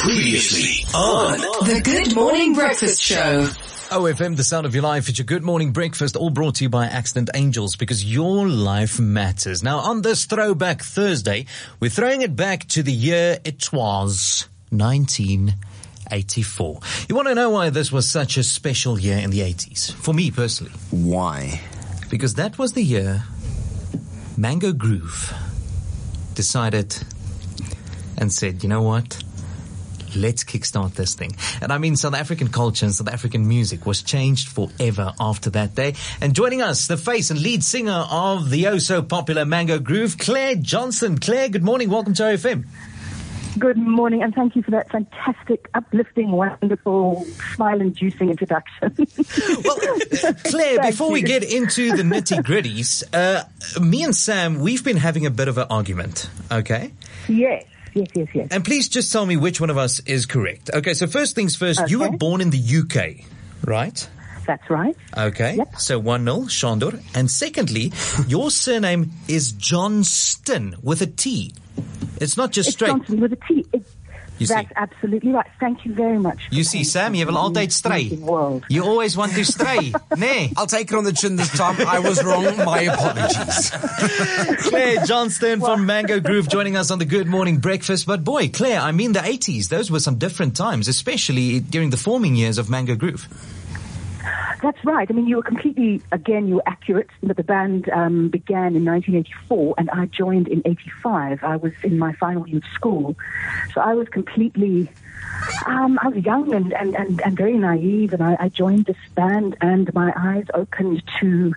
Previously on The Good Morning Breakfast Show. OFM, the sound of your life. It's your Good Morning Breakfast, all brought to you by Accident Angels, because your life matters. Now, on this Throwback Thursday, we're throwing it back to the year it was 1984. You want to know why this was such a special year in the 80s? For me personally. Why? Because that was the year Mango Groove decided and said, you know what? Let's kickstart this thing. And I mean, South African culture and South African music was changed forever after that day. And joining us, the face and lead singer of the oh-so-popular Mango Groove, Claire Johnson. Claire, good morning. Welcome to OFM. Good morning, and thank you for that fantastic, uplifting, wonderful, smile-inducing introduction. Well, Claire, before we get into the nitty-gritties, me and Sam, we've been having a bit of an argument, okay? Yes. And please just tell me which one of us is correct. Okay, so first things first, you were born in the UK, right? That's right. Okay, yep. So 1-0, Shandor. And secondly, your surname is Johnston with a T. It's not just straight. Johnson with a T. That's absolutely right. Thank you very much. You see, Sam, you have altyd stray. You always want to stray. Nee. I'll take it on the chin this time. I was wrong. My apologies. Claire Johnston from Mango Groove joining us on the Good Morning Breakfast. But boy, Claire, I mean the 80s, those were some different times, especially during the forming years of Mango Groove. That's right. I mean, you were accurate. But the band began in 1984, and I joined in 85. I was in my final year of school. So I was completely, I was young and very naive, and I joined this band, and my eyes opened to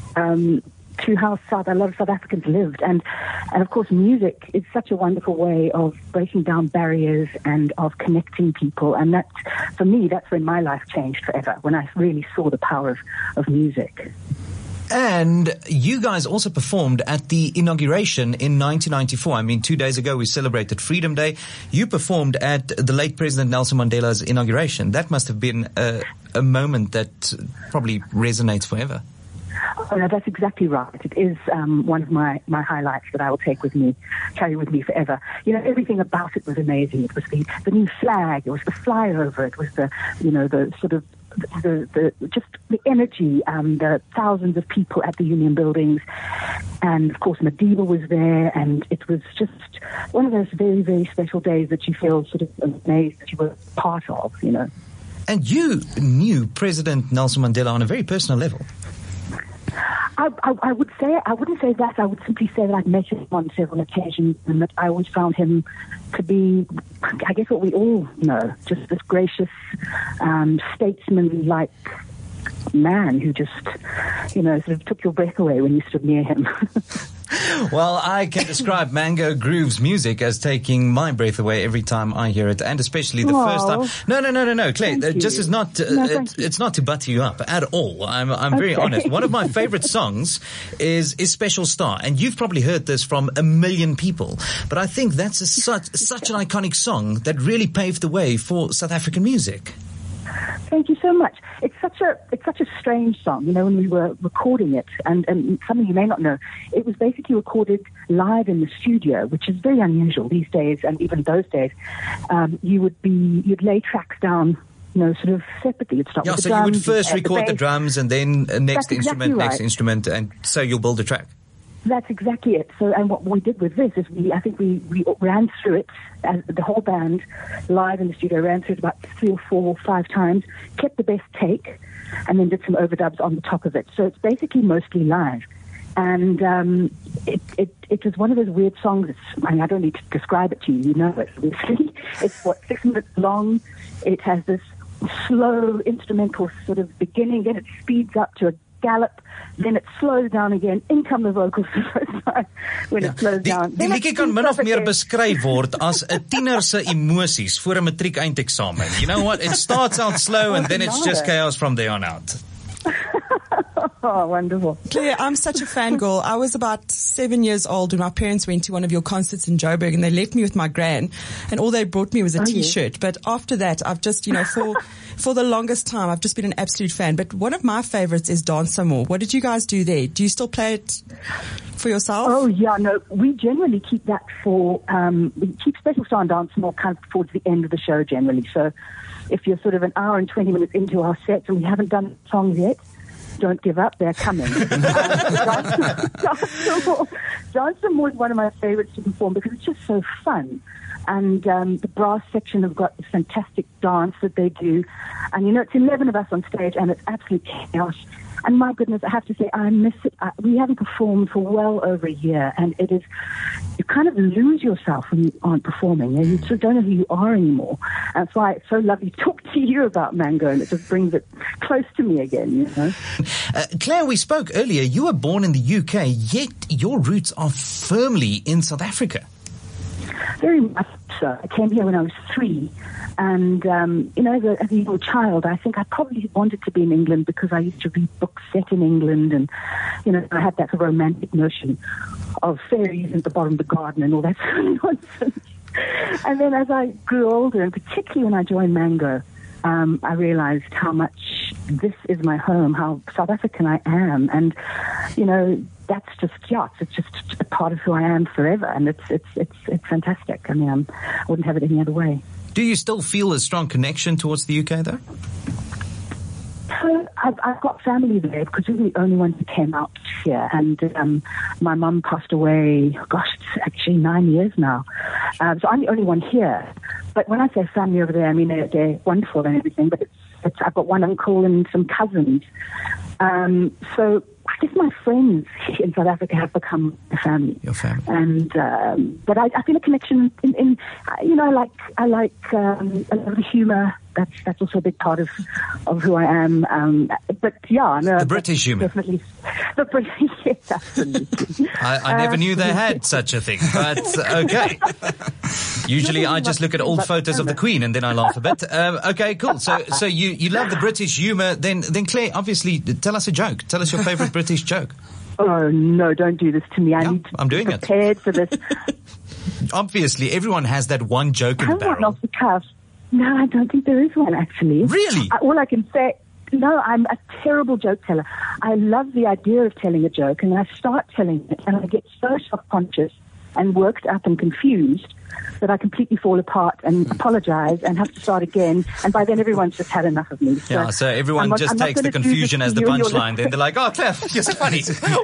how a lot of South Africans lived. And of course, music is such a wonderful way of breaking down barriers and of connecting people. And that, for me, that's when my life changed forever, when I really saw the power of music. And you guys also performed at the inauguration in 1994. I mean, 2 days ago we celebrated Freedom Day. You performed at the late President Nelson Mandela's inauguration. That must have been a moment that probably resonates forever. Oh, no, that's exactly right. It is one of my highlights that I will carry with me forever. You know, everything about it was amazing. It was the new flag. It was the flyover. It was the sort of just the energy, the thousands of people at the Union buildings. And of course, Madiba was there, and it was just one of those very, very special days that you feel sort of amazed that you were part of, you know. And you knew President Nelson Mandela on a very personal level. I wouldn't say that. I would simply say that I've met him on several occasions, and that I always found him to be, I guess, what we all know, just this gracious, statesman-like man who just, sort of took your breath away when you stood near him. Well, I can describe Mango Groove's music as taking my breath away every time I hear it, and especially the first time. No, Claire, just is not. It's not to butter you up at all. I'm very honest. One of my favorite songs is Special Star, and you've probably heard this from a million people. But I think that's such an iconic song that really paved the way for South African music. Thank you so much. It's such a strange song, when we were recording it, and something you may not know, it was basically recorded live in the studio, which is very unusual these days, and even those days. You'd lay tracks down, sort of separately. You'd start with the drums. So you would first record the drums, and then next instrument, and so you'll build a track. That's exactly it. So, and what we did with this is we ran through it, as the whole band, live in the studio, ran through it about 3 or 4 or 5 times, kept the best take, and then did some overdubs on the top of it. So it's basically mostly live. And it was one of those weird songs. I don't need to describe it to you. You know it. It's 6 minutes long. It has this slow instrumental sort of beginning, then it speeds up to a gallop, then it slows down again. In come the vocals the first time when it slows down. Die liedjie kan min of meer beskryf word as 'n tiener se emosies voor 'n matriek eindeksamen. You know what? It starts out slow and then it's just chaos from there on out. Oh, wonderful. Claire, I'm such a fangirl. I was about 7 years old when my parents went to one of your concerts in Joburg, and they left me with my gran, and all they brought me was a T-shirt. Yes. But after that, I've just, for the longest time, I've just been an absolute fan. But one of my favorites is Dance Some More. What did you guys do there? Do you still play it for yourself? Oh, yeah, no. We generally keep that for, we keep Special Star and Dance Some More kind of towards the end of the show generally. So if you're sort of an hour and 20 minutes into our set and we haven't done songs yet, don't give up, they're coming. Dance Some More is one of my favorites to perform because it's just so fun. And the brass section have got this fantastic dance that they do. And, it's 11 of us on stage, and it's absolute chaos. And my goodness, I have to say, I miss it. We haven't performed for well over a year, and it is, you kind of lose yourself when you aren't performing. You sort of don't know who you are anymore. And that's why it's so lovely to talk to you about Mango, and it just brings it close to me again, Claire, we spoke earlier. You were born in the UK, yet your roots are firmly in South Africa. Very much so. I came here when I was 3. And, as a young child, I think I probably wanted to be in England because I used to read books set in England. And, I had that romantic notion of fairies at the bottom of the garden and all that sort of nonsense. And then as I grew older, and particularly when I joined Mango, I realized how much this is my home, how South African I am. And, that's just, it's just a part of who I am forever. And it's fantastic. I mean, I wouldn't have it any other way. Do you still feel a strong connection towards the UK, though? So I've got family there because we were the only ones who came out here. And my mum passed away, it's actually 9 years now. So I'm the only one here. But when I say family over there, I mean, they're wonderful and everything. But I've got one uncle and some cousins. So I guess my friends in South Africa have become a family. Your family. And but I feel a connection in I like a lot of the humour. That's also a big part of who I am. But yeah, no, the British humour. Definitely the British. Yes, absolutely. I never knew they had such a thing, but okay. Usually I just look at old photos of the Queen and then I laugh a bit. Okay, cool. So you love the British humour. Then Claire, obviously, tell us a joke. Tell us your favourite British joke. Oh, no, don't do this to me. I need to be prepared for this. Obviously, everyone has that one joke in the barrel. Off the cuff. No, I don't think there is one, actually. Really? All I can say, no, I'm a terrible joke teller. I love the idea of telling a joke, and I start telling it, and I get so self-conscious and worked up and confused that I completely fall apart and apologize and have to start again. And by then, everyone's just had enough of me. So everyone just takes the confusion as the punchline. Then they're like, "Oh, Claire, you're so funny."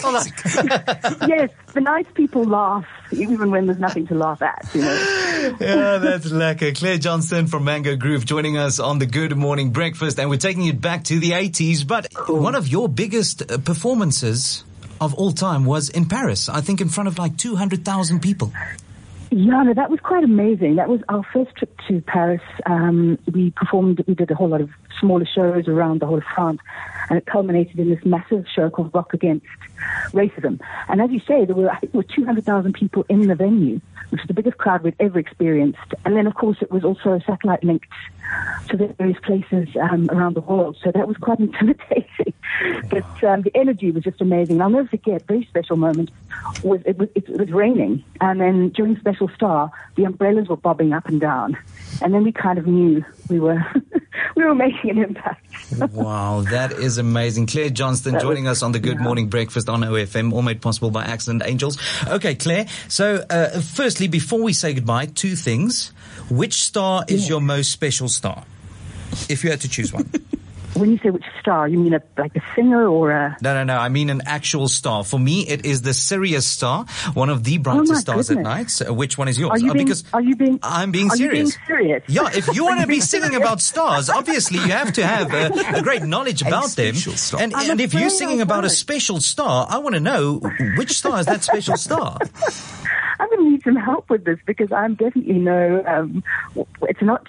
Yes, the nice people laugh even when there's nothing to laugh at. Yeah, that's lekker. Claire Johnson from Mango Groove joining us on the Good Morning Breakfast, and we're taking it back to the 80s. But one of your biggest performances of all time was in Paris. I think in front of like 200,000 people. Yeah, no, that was quite amazing. That was our first trip to Paris. We did a whole lot of smaller shows around the whole of France, and it culminated in this massive show called Rock Against Racism. And as you say, there were 200,000 people in the venue, which is the biggest crowd we'd ever experienced. And then, of course, it was also satellite linked to the various places around the world. So that was quite intimidating. But the energy was just amazing. And I'll never forget, a very special moment was it was raining. And then during Special Star, the umbrellas were bobbing up and down. And then we kind of knew we were we were making an impact. Wow, that is amazing. Claire Johnston joining us on the Good Morning Breakfast on OFM, all made possible by Accident Angels. Okay, Claire, so firstly, before we say goodbye, two things. Which star is your most special star, if you had to choose one? When you say which star, you mean like a singer or a... No. I mean an actual star. For me, it is the Sirius star, one of the brightest stars at night. So which one is yours? I'm being serious. Are you being serious? Yeah, if you want to be singing about stars, obviously you have to have a great knowledge about them. And if you're singing about a special star, I want to know which star is that special star. I'm going to need need some help with this because I'm definitely it's not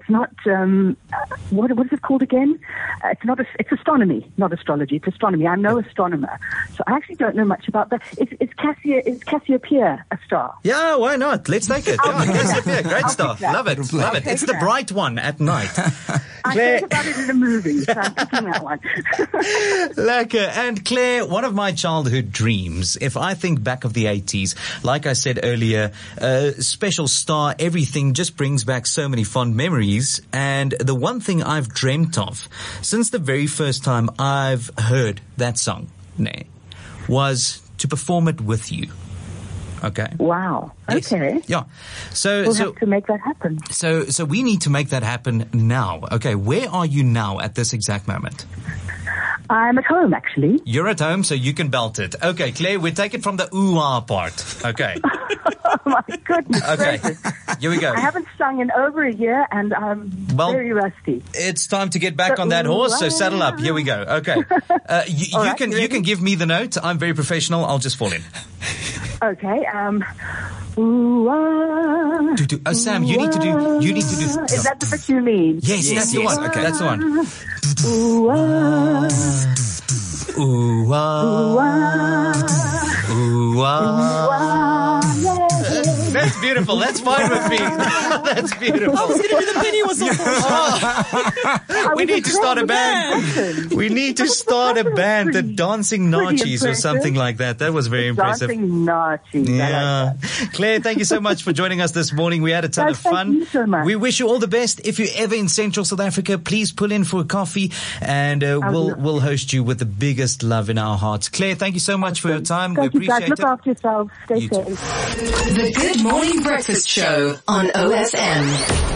what is it called again? It's astronomy, not astrology. It's astronomy. I'm no astronomer, so I actually don't know much about that. Is Cassiopeia a star? Yeah, why not? Let's take it. Yeah, Cassiopeia, great star. Love it. It's the bright one at night. I heard about it in a movie, so I'm picking that one. Lekker. And Claire, one of my childhood dreams, if I think back of the 80s, like I said earlier, special star, everything just brings back so many fond memories. And the one thing I've dreamt of since the very first time I've heard that song, was to perform it with you. Okay. Wow. Yes. Okay. Yeah. So we'll have to make that happen. So we need to make that happen now. Okay. Where are you now at this exact moment? I'm at home, actually. You're at home, so you can belt it. Okay, Claire, we take it from the ooh-ah part. Okay. Oh, my goodness. Okay. Gracious. Here we go. I haven't sung in over a year, and I'm very rusty. It's time to get back on that horse, so saddle up. Here we go. Okay. You can give me the note. I'm very professional. I'll just fall in. Okay. Ooh-ah. Sam, you need to do. Is that the bit you mean? Yes, that's the one. Okay, that's the one. Ooh-ah. Ooh-ah. Ooh-ah. Ooh-ah. That's beautiful. That's fine with me. That's beautiful. I was going to do the penny whistle. We need to start a band. We need to start a band, the Dancing Nachis or something like that. That was very impressive. Dancing Nachis. Yeah. Claire, thank you so much for joining us this morning. We had a ton of fun. Thank you so much. We wish you all the best. If you're ever in Central South Africa, please pull in for a coffee and we'll host you with the biggest love in our hearts. Claire, thank you so much for your time. Thank we you, guys. appreciate Look it. after yourselves. Stay You too. safe. The Good Morning Breakfast Show on OFM.